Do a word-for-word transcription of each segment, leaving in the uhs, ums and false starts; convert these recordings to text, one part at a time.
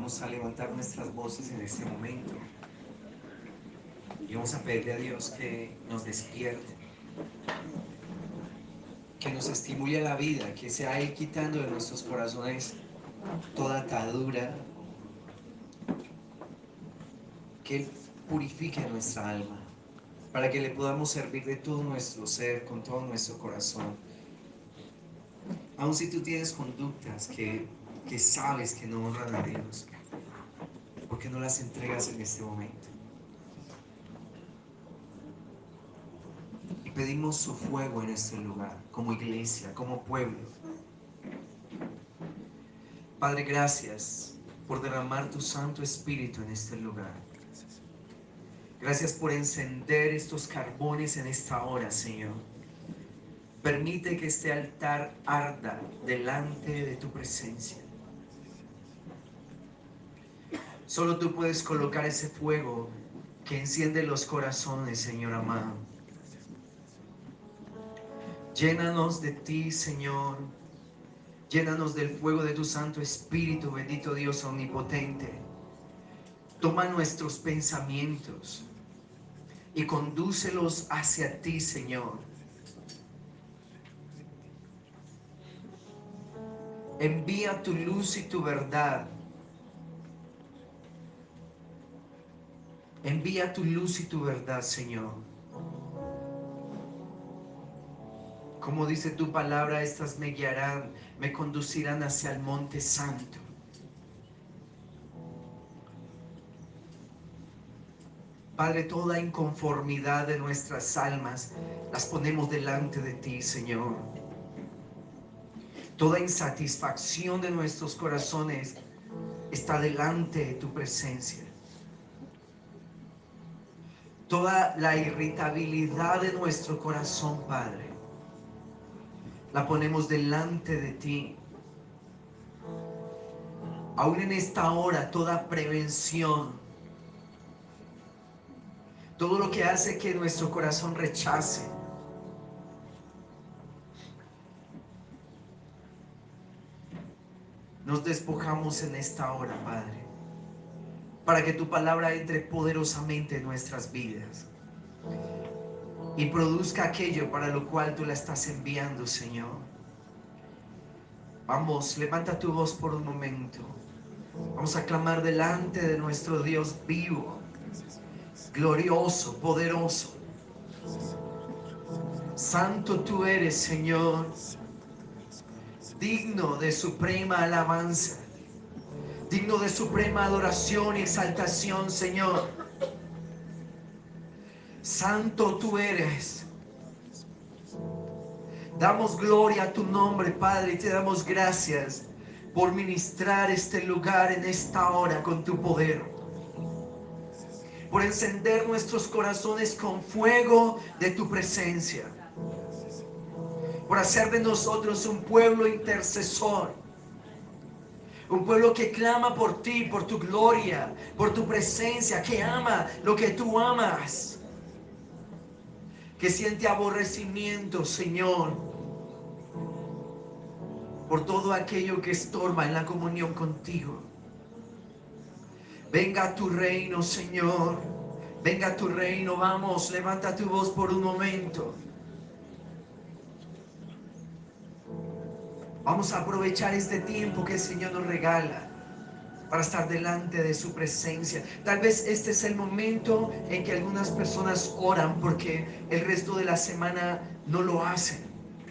Vamos a levantar nuestras voces en este momento y vamos a pedirle a Dios que nos despierte, que nos estimule a la vida, que sea Él quitando de nuestros corazones toda atadura, que Él purifique nuestra alma, para que le podamos servir de todo nuestro ser, con todo nuestro corazón. Aun si tú tienes conductas que, que sabes que no honran a Dios, ¿por qué no las entregas en este momento? Y pedimos su fuego en este lugar, como iglesia, como pueblo. Padre, gracias por derramar tu Santo Espíritu en este lugar. Gracias por encender estos carbones en esta hora, Señor. Permite que este altar arda delante de tu presencia. Solo tú puedes colocar ese fuego que enciende los corazones, Señor amado. Llénanos de ti, Señor. Llénanos del fuego de tu Santo Espíritu, bendito Dios omnipotente. Toma nuestros pensamientos y condúcelos hacia ti, Señor. Envía tu luz y tu verdad. Envía tu luz y tu verdad, Señor. Como dice tu palabra, estas me guiarán, me conducirán hacia el monte santo. Padre, toda inconformidad de nuestras almas las ponemos delante de ti, Señor. Toda insatisfacción de nuestros corazones está delante de tu presencia. Toda la irritabilidad de nuestro corazón, Padre, la ponemos delante de ti. Aún en esta hora, toda prevención, todo lo que hace que nuestro corazón rechace, nos despojamos en esta hora, Padre, para que tu palabra entre poderosamente en nuestras vidas y produzca aquello para lo cual tú la estás enviando, Señor. Vamos, levanta tu voz por un momento. Vamos a clamar delante de nuestro Dios vivo, glorioso, poderoso. Santo tú eres, Señor, digno de suprema alabanza, digno de suprema adoración y exaltación, Señor. Santo tú eres. Damos gloria a tu nombre, Padre, y te damos gracias por ministrar este lugar en esta hora con tu poder, por encender nuestros corazones con fuego de tu presencia, por hacer de nosotros un pueblo intercesor, un pueblo que clama por ti, por tu gloria, por tu presencia, que ama lo que tú amas, que siente aborrecimiento, Señor, por todo aquello que estorba en la comunión contigo. Venga a tu reino, Señor. Venga a tu reino. Vamos, levanta tu voz por un momento. Vamos a aprovechar este tiempo que el Señor nos regala para estar delante de su presencia. Tal vez este es el momento en que algunas personas oran porque el resto de la semana no lo hacen.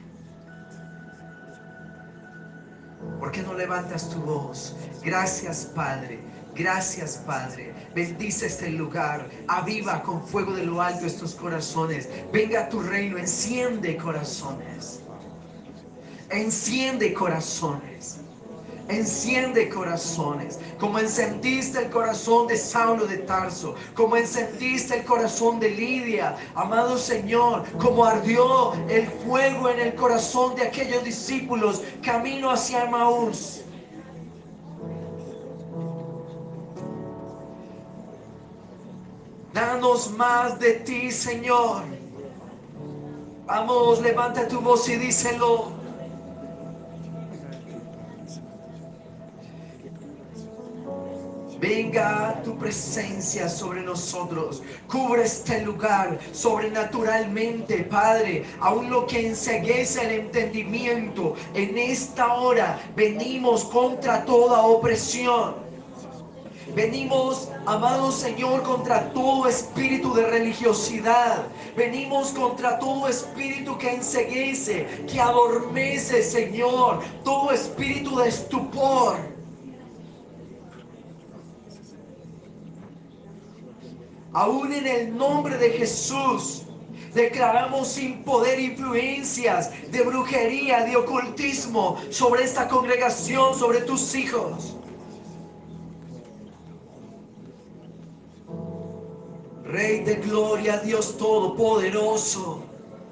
¿Por qué no levantas tu voz? Gracias, Padre. Gracias, Padre. Bendice este lugar. Aviva con fuego de lo alto estos corazones. Venga a tu reino. Enciende corazones. Enciende corazones. Enciende corazones, como encendiste el corazón de Saulo de Tarso, como encendiste el corazón de Lidia, amado Señor, como ardió el fuego en el corazón de aquellos discípulos camino hacia Emaús. Danos más de ti, Señor. Vamos, levanta tu voz y díselo. Venga tu presencia sobre nosotros. Cubre este lugar sobrenaturalmente, Padre. Aún lo que enceguece el entendimiento. En esta hora venimos contra toda opresión. Venimos, amado Señor, contra todo espíritu de religiosidad. Venimos contra todo espíritu que enceguece, que adormece, Señor. Todo espíritu de estupor. Aún en el nombre de Jesús, declaramos sin poder influencias de brujería, de ocultismo sobre esta congregación, sobre tus hijos. Rey de gloria, Dios Todopoderoso,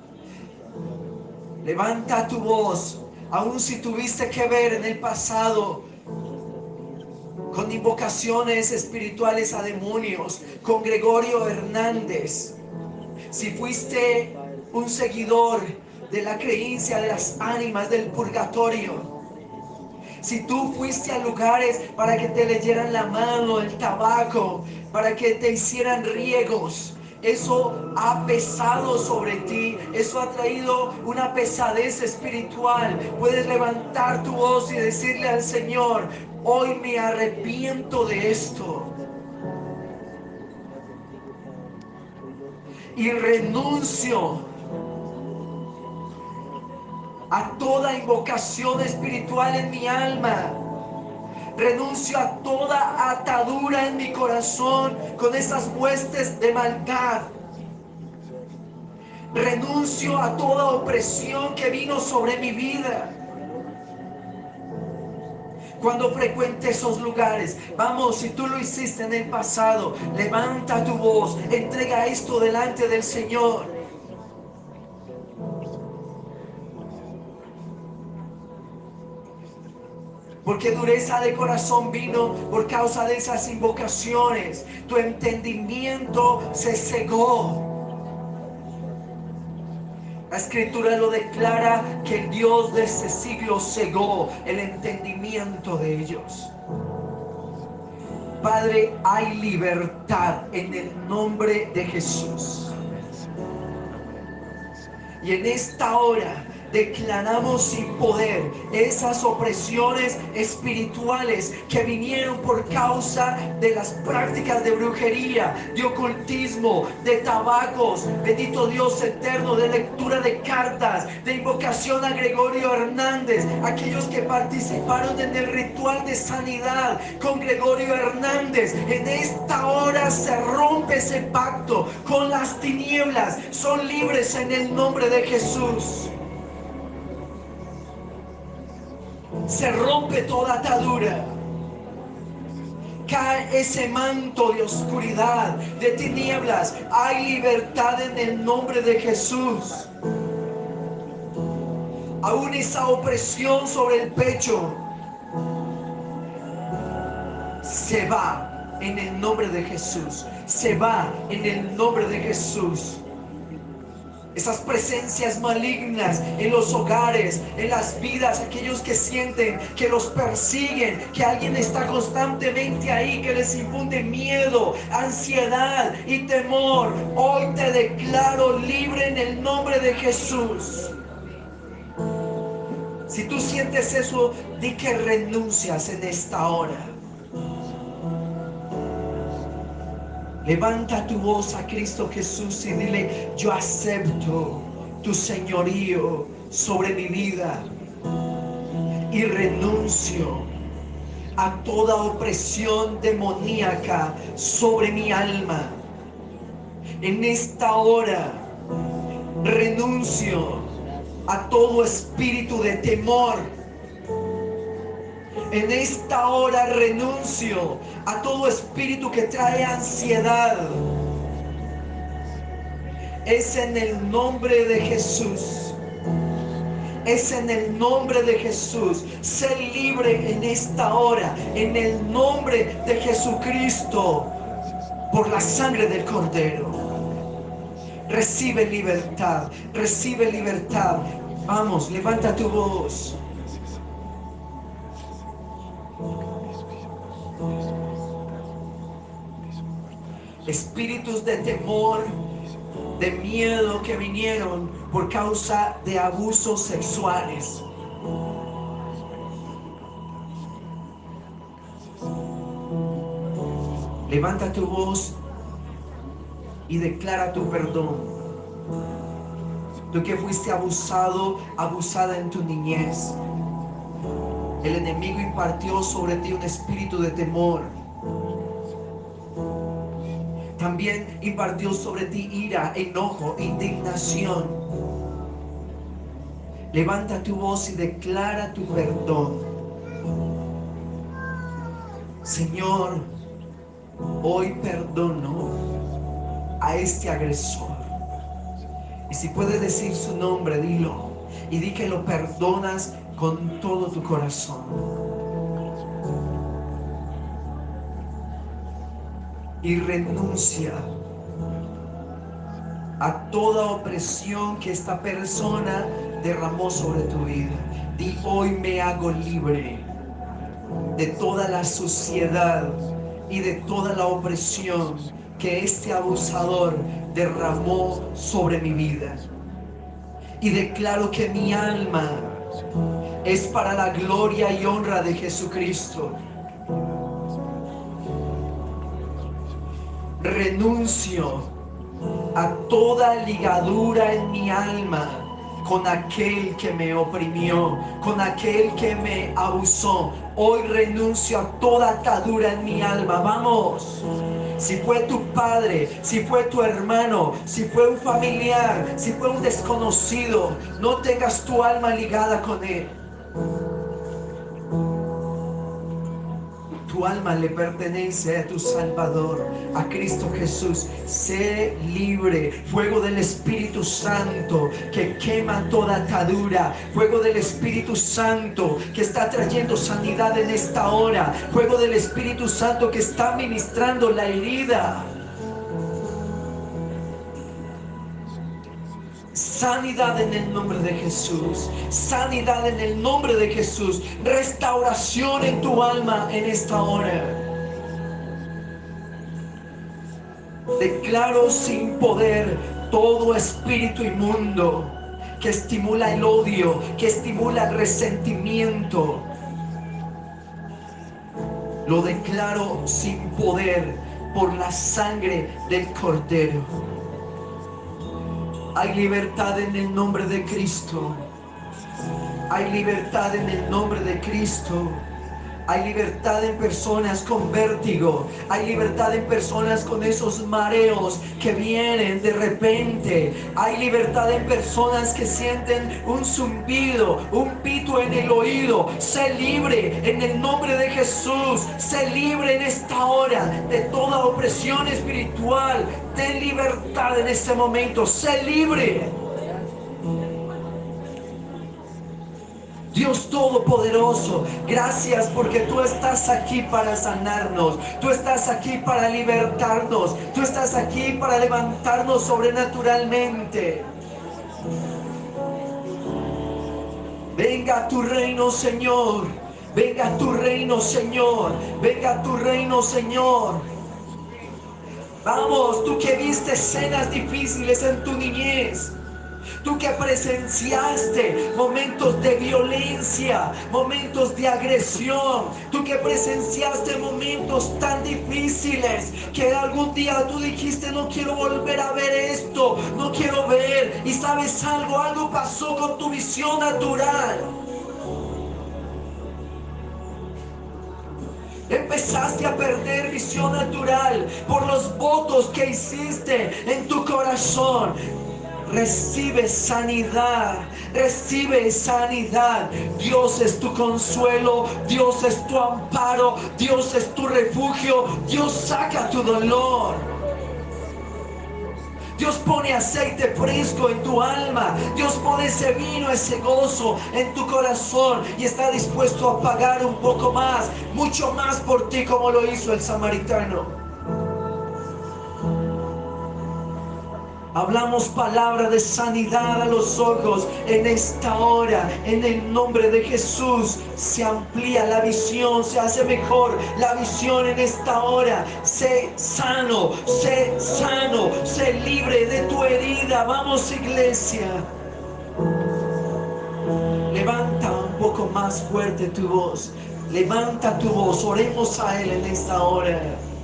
levanta tu voz, aun si tuviste que ver en el pasado con invocaciones espirituales a demonios, con Gregorio Hernández. Si fuiste un seguidor de la creencia de las ánimas del purgatorio, si tú fuiste a lugares para que te leyeran la mano, el tabaco, para que te hicieran riegos, eso ha pesado sobre ti, eso ha traído una pesadez espiritual. Puedes levantar tu voz y decirle al Señor: hoy me arrepiento de esto y renuncio a toda invocación espiritual en mi alma. Renuncio a toda atadura en mi corazón con esas huestes de maldad. Renuncio a toda opresión que vino sobre mi vida. Cuando frecuente esos lugares, vamos, si tú lo hiciste en el pasado, levanta tu voz, entrega esto delante del Señor. Porque dureza de corazón vino por causa de esas invocaciones. Tu entendimiento se cegó. La Escritura lo declara, que el Dios de este siglo cegó el entendimiento de ellos. Padre, hay libertad en el nombre de Jesús. Y en esta hora declaramos sin poder esas opresiones espirituales que vinieron por causa de las prácticas de brujería, de ocultismo, de tabacos, bendito Dios eterno, de lectura de cartas, de invocación a Gregorio Hernández, aquellos que participaron en el ritual de sanidad con Gregorio Hernández. En esta hora se rompe ese pacto con las tinieblas, son libres en el nombre de Jesús. Se rompe toda atadura. Cae ese manto de oscuridad, de tinieblas. Hay libertad en el nombre de Jesús. Aún esa opresión sobre el pecho se va en el nombre de Jesús. Se va en el nombre de Jesús. Esas presencias malignas en los hogares, en las vidas, aquellos que sienten que los persiguen, que alguien está constantemente ahí, que les infunde miedo, ansiedad y temor. Hoy te declaro libre en el nombre de Jesús. Si tú sientes eso, di que renuncias en esta hora. Levanta tu voz a Cristo Jesús y dile: yo acepto tu señorío sobre mi vida y renuncio a toda opresión demoníaca sobre mi alma. En esta hora renuncio a todo espíritu de temor. En esta hora renuncio a todo espíritu que trae ansiedad. Es en el nombre de Jesús. Es en el nombre de Jesús. Sé libre en esta hora. En el nombre de Jesucristo. Por la sangre del Cordero. Recibe libertad. Recibe libertad. Vamos, levanta tu voz. espíritus de temor, de miedo que vinieron por causa de abusos sexuales. Levanta tu voz y declara tu perdón. Tú que fuiste abusado, abusada en tu niñez. El enemigo impartió sobre ti un espíritu de temor. También impartió sobre ti ira, enojo, indignación. Levanta tu voz y declara tu perdón. Señor, hoy perdono a este agresor. Y si puedes decir su nombre, dilo. Y di que lo perdonas con todo tu corazón. Y renuncia a toda opresión que esta persona derramó sobre tu vida. Di: hoy me hago libre de toda la suciedad y de toda la opresión que este abusador derramó sobre mi vida. Y declaro que mi alma es para la gloria y honra de Jesucristo. Renuncio a toda ligadura en mi alma con aquel que me oprimió, con aquel que me abusó. Hoy renuncio a toda atadura en mi alma. Vamos. Si fue tu padre, si fue tu hermano, si fue un familiar, si fue un desconocido, no tengas tu alma ligada con él. Tu alma le pertenece a tu Salvador, a Cristo Jesús. Sé libre. Fuego del Espíritu Santo que quema toda atadura. Fuego del Espíritu Santo que está trayendo sanidad en esta hora. Fuego del Espíritu Santo que está ministrando la herida. Sanidad en el nombre de Jesús. Sanidad en el nombre de Jesús. Restauración en tu alma en esta hora. Declaro sin poder todo espíritu inmundo que estimula el odio, que estimula el resentimiento. Lo declaro sin poder por la sangre del Cordero. Hay libertad en el nombre de Cristo. Hay libertad en el nombre de Cristo. Hay libertad en personas con vértigo. Hay libertad en personas con esos mareos que vienen de repente. Hay libertad en personas que sienten un zumbido, un pito en el oído. Sé libre en el nombre de Jesús. Sé libre en esta hora de toda opresión espiritual. Ten libertad en este momento. Sé libre. Dios Todopoderoso, gracias porque tú estás aquí para sanarnos, tú estás aquí para libertarnos, tú estás aquí para levantarnos sobrenaturalmente. Venga a tu reino, Señor, venga a tu reino, Señor, venga a tu reino, Señor. Vamos, tú que viste escenas difíciles en tu niñez. Tú que presenciaste momentos de violencia, momentos de agresión, tú que presenciaste momentos tan difíciles que algún día tú dijiste: no quiero volver a ver esto, no quiero ver. Y sabes algo, algo pasó con tu visión natural. Empezaste a perder visión natural por los votos que hiciste en tu corazón. Recibe sanidad, recibe sanidad. Dios es tu consuelo, Dios es tu amparo, Dios es tu refugio. Dios saca tu dolor. Dios pone aceite fresco en tu alma. Dios pone ese vino, ese gozo en tu corazón y está dispuesto a pagar un poco más, mucho más por ti, como lo hizo el samaritano. Hablamos palabra de sanidad a los ojos en esta hora. En el nombre de Jesús se amplía la visión, se hace mejor la visión en esta hora. Sé sano, sé sano, sé libre de tu herida. Vamos, iglesia. Levanta un poco más fuerte tu voz. Levanta tu voz. Oremos a Él en esta hora.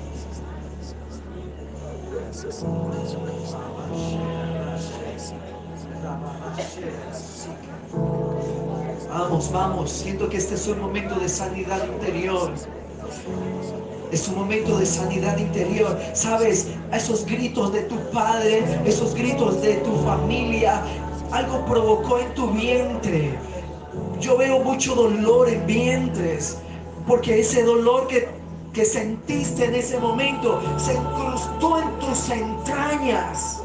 Vamos, vamos. Siento que este es un momento de sanidad interior. Es un momento de sanidad interior. Sabes, esos gritos de tu padre, esos gritos de tu familia, algo provocó en tu vientre. Yo veo mucho dolor en vientres, porque ese dolor que, que sentiste en ese momento se incrustó en tus entrañas.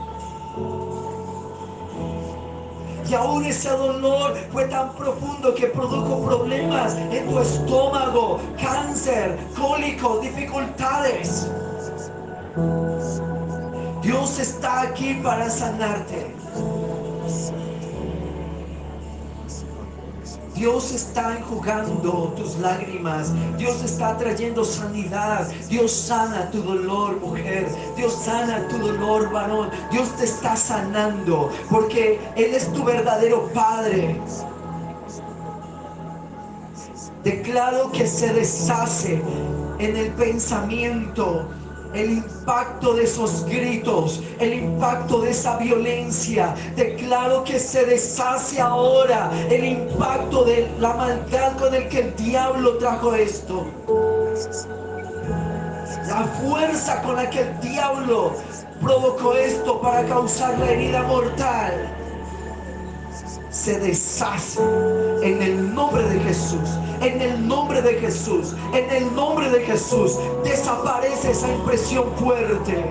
Y aún ese dolor fue tan profundo que produjo problemas en tu estómago, cáncer, cólicos, dificultades. Dios está aquí para sanarte. Dios está enjugando tus lágrimas. Dios está trayendo sanidad. Dios sana tu dolor, mujer. Dios sana tu dolor, varón. Dios te está sanando porque Él es tu verdadero Padre. Declaro que se deshace en el pensamiento el impacto de esos gritos, el impacto de esa violencia. Declaro que se deshace ahora el impacto de la maldad con el que el diablo trajo esto. La fuerza con la que el diablo provocó esto para causar la herida mortal se deshace en el nombre de Jesús. En el nombre de Jesús, en el nombre de Jesús, desaparece esa impresión fuerte.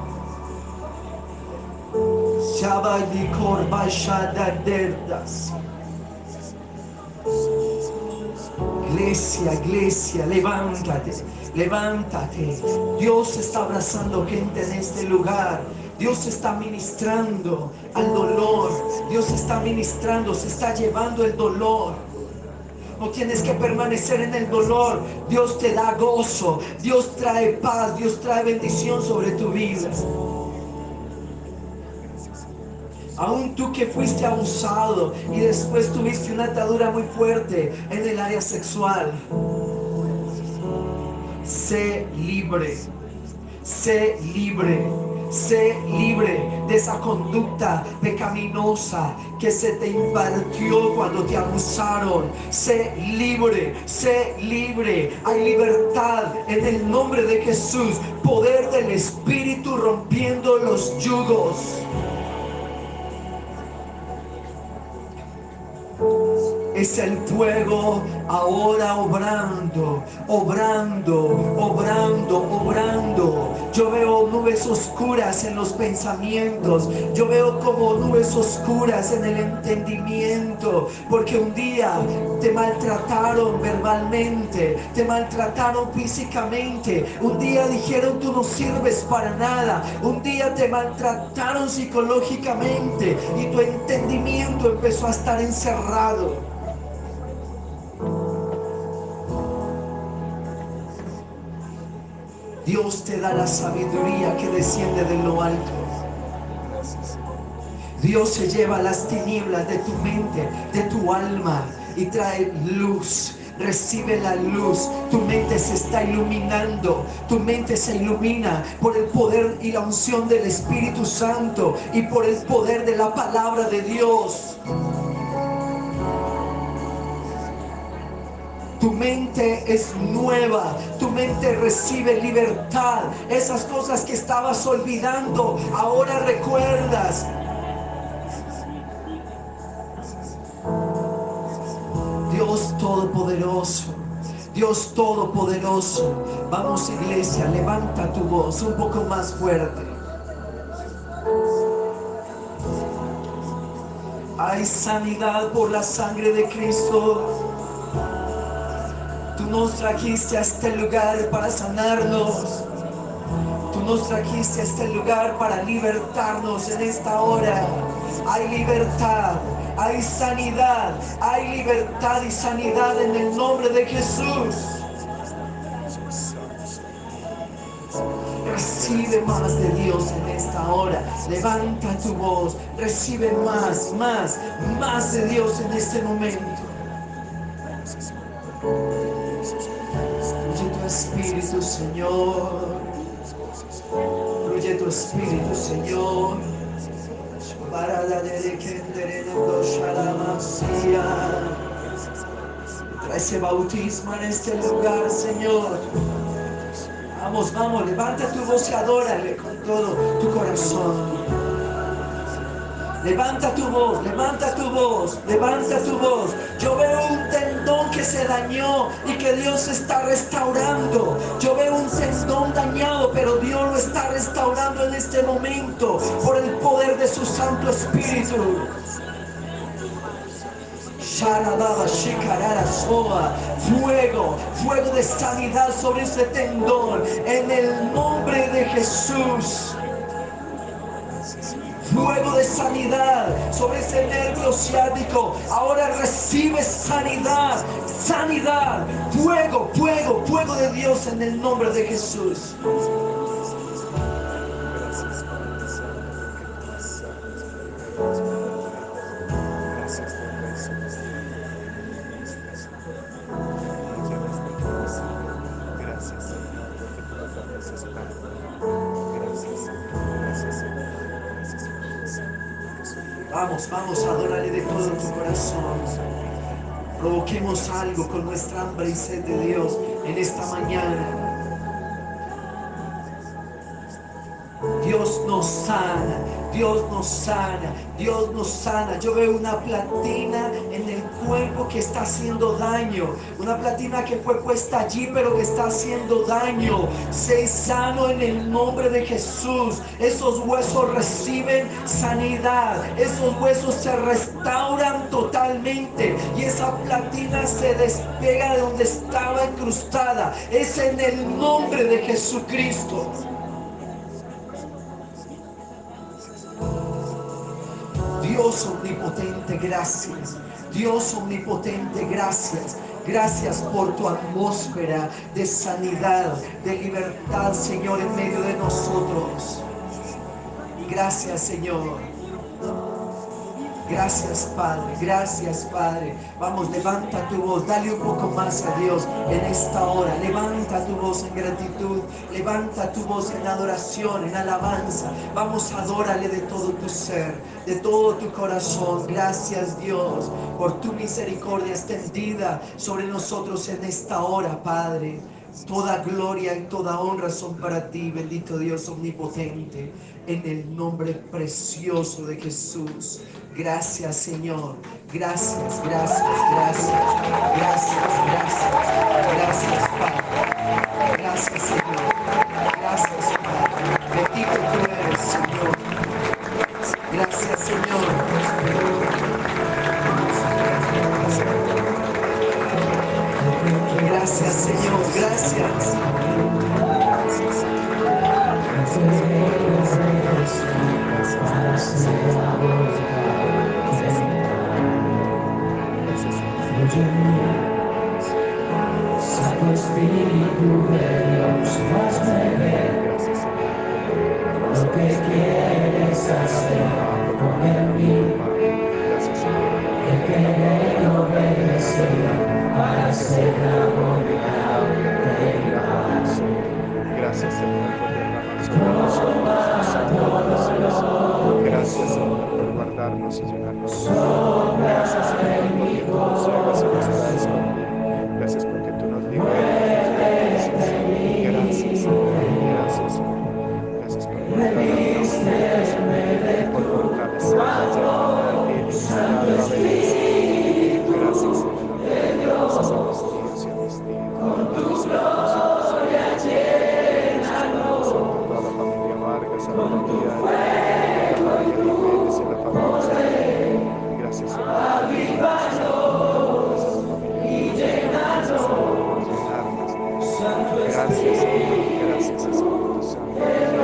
Iglesia, iglesia, levántate, levántate. Dios está abrazando gente en este lugar. Dios está ministrando al dolor. Dios está ministrando, se está llevando el dolor. No tienes que permanecer en el dolor. Dios te da gozo. Dios trae paz. Dios trae bendición sobre tu vida. Aún tú que fuiste abusado y después tuviste una atadura muy fuerte en el área sexual, sé libre. Sé libre. Sé libre de esa conducta pecaminosa que se te impartió cuando te abusaron. Sé libre, sé libre. Hay libertad en el nombre de Jesús. Poder del Espíritu rompiendo los yugos. Es el fuego ahora obrando, obrando, obrando, obrando. Yo veo nubes oscuras en los pensamientos. Yo veo como nubes oscuras en el entendimiento. Porque un día te maltrataron verbalmente, te maltrataron físicamente. Un día dijeron tú no sirves para nada. Un día te maltrataron psicológicamente y tu entendimiento empezó a estar encerrado. Dios te da la sabiduría que desciende de lo alto. Dios se lleva las tinieblas de tu mente, de tu alma y trae luz. Recibe la luz. Tu mente se está iluminando. Tu mente se ilumina por el poder y la unción del Espíritu Santo y por el poder de la palabra de Dios. Tu mente es nueva, tu mente recibe libertad. Esas cosas que estabas olvidando, ahora recuerdas. Dios Todopoderoso, Dios Todopoderoso. Vamos, iglesia, levanta tu voz un poco más fuerte. Hay sanidad por la sangre de Cristo. Tú nos trajiste a este lugar para sanarnos. Tú nos trajiste a este lugar para libertarnos en esta hora. Hay libertad, hay sanidad, hay libertad y sanidad en el nombre de Jesús. Recibe más de Dios en esta hora. Levanta tu voz. Recibe más, más, más de Dios en este momento. Fluye tu espíritu, Señor. Fluye tu espíritu, Señor. Para la de Trae ese bautismo en este lugar, Señor. Vamos, vamos, levanta tu voz y adórale con todo tu corazón. Levanta tu voz, levanta tu voz, levanta tu voz. Yo veo un tendón que se dañó y que Dios está restaurando. Yo veo un tendón dañado, pero Dios lo está restaurando en este momento por el poder de su Santo Espíritu. Fuego, fuego de sanidad sobre ese tendón en el nombre de Jesús. Fuego de sanidad sobre ese nervio ciático. Ahora recibe sanidad, sanidad, fuego, fuego, fuego de Dios en el nombre de Jesús. Vamos, vamos, adórale de todo tu corazón. Provoquemos algo con nuestra hambre y sed de Dios en esta mañana. Dios nos sana, Dios nos sana, Dios nos sana. Yo veo una platina en el cuerpo que está haciendo daño. Una platina que fue puesta allí pero que está haciendo daño. Sé sano en el nombre de Jesús. Esos huesos reciben sanidad. Esos huesos se restauran totalmente. Y esa platina se despega de donde estaba incrustada. Es en el nombre de Jesucristo. Dios omnipotente, gracias. Dios omnipotente, gracias. Gracias por tu atmósfera de sanidad, de libertad, Señor, en medio de nosotros. Gracias, Señor. Gracias, Padre. Gracias, Padre. Vamos, levanta tu voz. Dale un poco más a Dios en esta hora. Levanta tu voz en gratitud. Levanta tu voz en adoración, en alabanza. Vamos, adórale de todo tu ser, de todo tu corazón. Gracias, Dios, por tu misericordia extendida sobre nosotros en esta hora, Padre. Toda gloria y toda honra son para ti, bendito Dios omnipotente, en el nombre precioso de Jesús. Gracias, Señor. Gracias, gracias, gracias. Gracias, gracias. Gracias, Padre. Gracias, Señor. Gracias, Padre. Bendito tú eres, Señor. Gracias, Señor. Gracias, Señor. Gracias. Santo Espíritu de Dios, hazme ver lo que quieres hacer con mí. El querer obedecer para ser la voluntad de Dios. Gracias, Señor, por derramar sobre nosotros. Gracias, Señor, por guardarnos y llenarnos. Gracias, Señor, porque tú nos llevas a nuestra desconfianza. Gracias porque tú nos liberas. Gracias, Señor. Gracias, Señor. Gracias por guardarnos. Por fortalecernos. Santo Espíritu. Gracias, Señor. Gracias a mis tíos y a mis tías. Con tu gloria llénanos. A la familia Vargas, a la Con tu familia fuego y Jiménez, a la tu familia. poder. Gracias, Señor. Avívanos y llénanos. Llenarnos. Santo Gracias, Señor. Espíritu. Gracias, Espíritu Santo.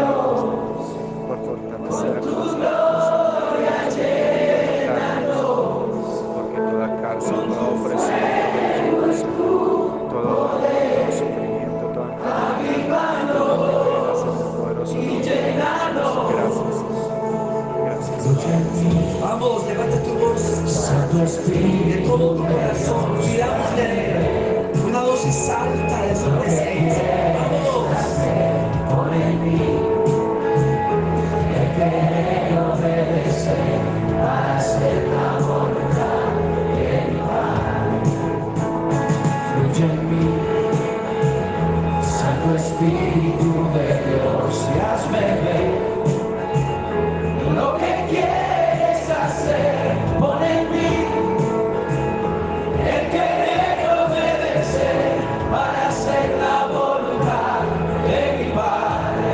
y salta de su presencia. Vamos. Por en mí, el querer y obedecer, para hacer la voluntad de mi Padre. Fluye en mí, Santo Espíritu de Dios, y hazme ver lo que quieres hacer. Pon en mí el querer y obedecer, para hacer la voluntad de mi Padre.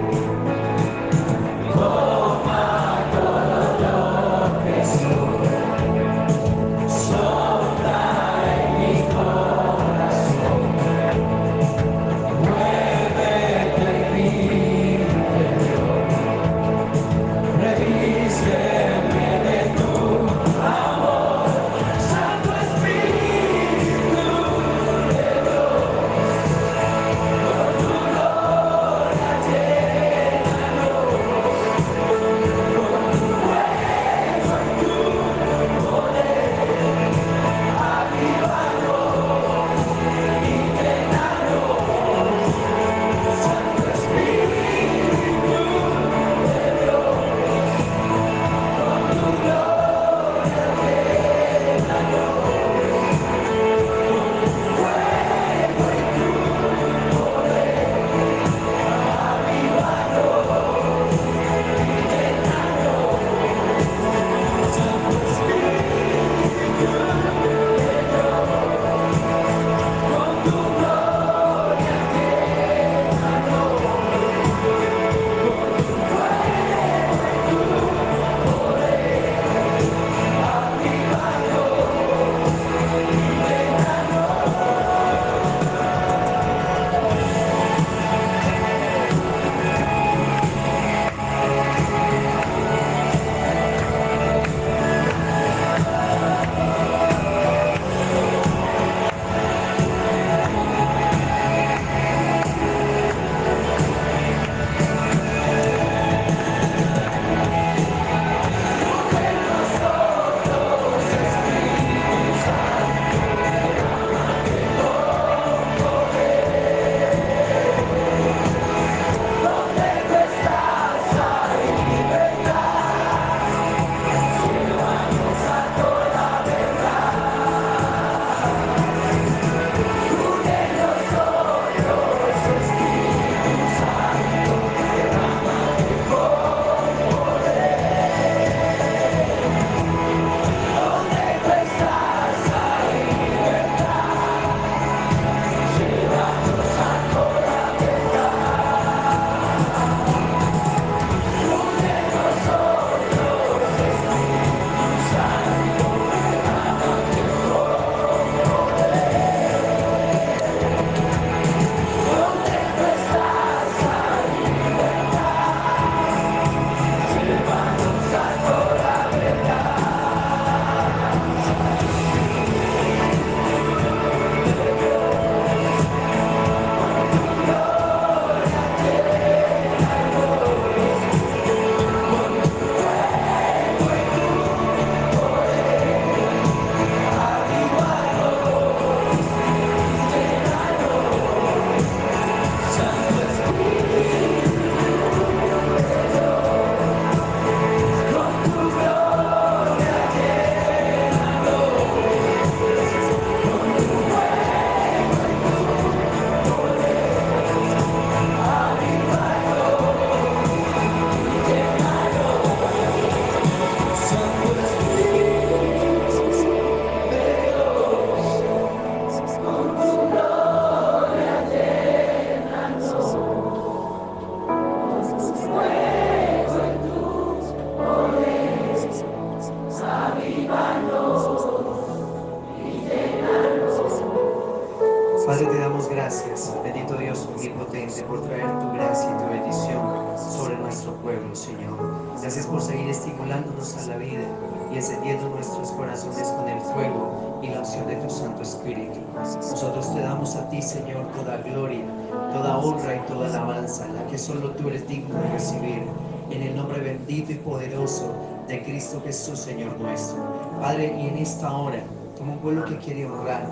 Toma todo lo que soy, sopla en mi corazón, muévete en mi interior, revísteme de tu amor, Santo Espíritu de Dios, con tu gloria llénanos, con tu fuego y tu poder, avívanos y llénanos, Santo Espíritu de Dios, con tu gloria llénanos, con tu fuego y tu poder, avívanos y llénanos, Santo Espíritu de Dios, con tu gloria llénanos, con tu fuego y tu poder, avívanos y llénanos. Donde tú estás hay libertad, llévanos a toda verdad. Une nosotros, Espíritu Santo, derrámate con poder. Donde tú estás hay libertad, llévanos a toda verdad. Une nosotros, Espíritu Santo, derrámate con poder. Donde tú estás hay libertad, llévanos a toda verdad. Gloria llénanos, con tu fuego y tu poder, avívanos y llénanos, Santo Espíritu de Dios, con tu gloria llénanos, con tu fuego y tu poder, avívanos y llénanos, Santo Espíritu de Dios, con tu gloria llénanos, con tu fuego y tu poder, avívanos y llénanos. Padre, te damos gracias, bendito Dios omnipotente, por traer tu gracia y tu bendición sobre nuestro pueblo, Señor. Gracias por seguir estimulándonos a la vida y encendiendo nuestros corazones con el fuego y la unción de tu Santo Espíritu. Nosotros te damos a ti, Señor, toda gloria, toda honra y toda alabanza, la que solo tú eres digno de recibir, en el nombre bendito y poderoso de Cristo Jesús, Señor nuestro. Padre, y en esta hora, como un pueblo que quiere honrar